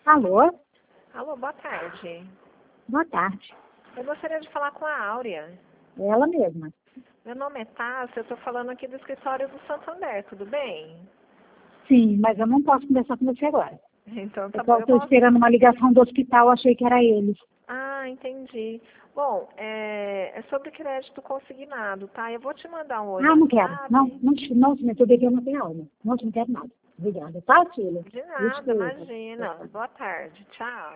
Alô? Alô, boa tarde. Boa tarde. Eu gostaria de falar com a Áurea. Ela mesma. Meu nome é Tássia, eu estou falando aqui do escritório do Santander, tudo bem? Sim, mas eu não posso conversar com você agora. Então tá Eu bom, eu estou posso... esperando uma ligação do hospital, achei que era eles. Ah, entendi. Bom, é sobre crédito consignado, tá? Eu vou te mandar um oi no Ah, não quero. WhatsApp. Não, eu estou devendo até alma. Não quero nada. Obrigada, tá, filha? De nada, Desculpa. imagina. Boa tarde, tchau.